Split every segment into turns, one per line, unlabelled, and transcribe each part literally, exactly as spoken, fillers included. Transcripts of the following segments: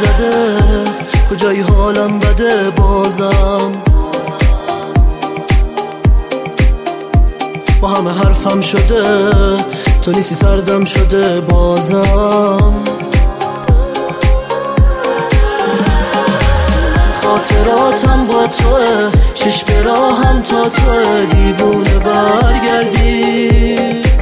زده، کجای حالم بده بازم. با همه حرفم شده، تو نیستی سردم شده بازم. خاطراتم با توه، چشم به راهم تا توه، دیوونه برگردی.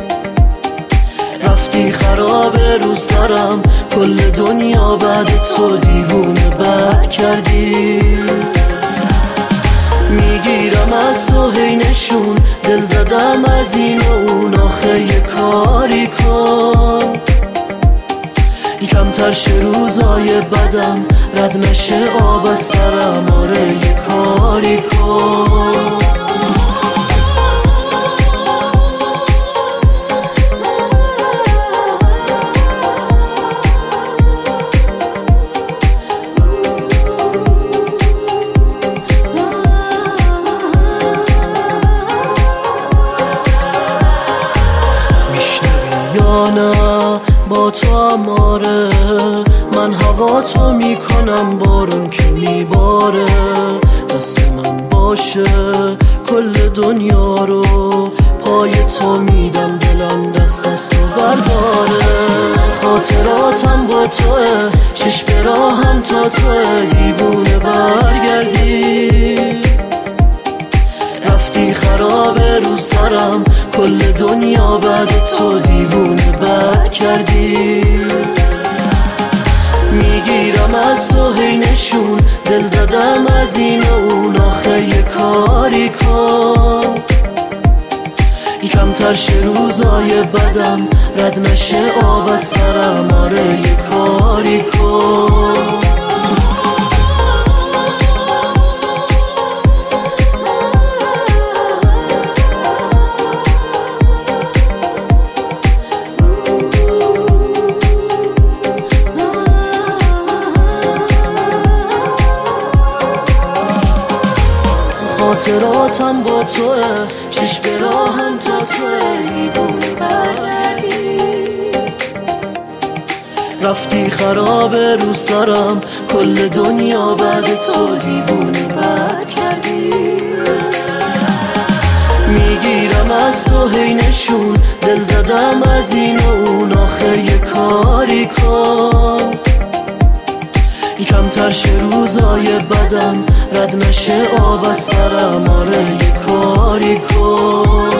رفتی خرابه رو سرم، کل دنیا بعد تو دیوونه بد کردی. میگیرم از تو هی نشون، دل زدم از این و اون، آخه یه کاری کن کمتر شه روزای بدم، رد نشه آب از سرم، آره یه کاری کن. یا نه با تو اماره، من هوا تو میکنم بارون که میباره. دست من باشه کل دنیا رو پای تو میدم، دلم دست از تو برداره. خاطراتم با توه، چشم به راهم تا توه، دیوونه برگردی. رفتی خرابه رو سرم، کل دنیا بعد تو دیوونه بد کردی. میگیرم از تو هی نشون، دل زدم از این و اون، آخه یه کاری کن کمتر شه روزای بدم، رد نشه آب از سرم، آره یه کاری کن. خاطراتم با توه، چشم به راهم تا توه، دیوونه برگردی. رفتی خرابه رو سرم، کل دنیا بعد تو دیوونه بد کردی. میگیرم از تو هی نشون، دل زدم از این و اون، آخه یه کاری کن کمتر شه روزای بدم، رد نشه آب از سرم، آره یه کاری کن.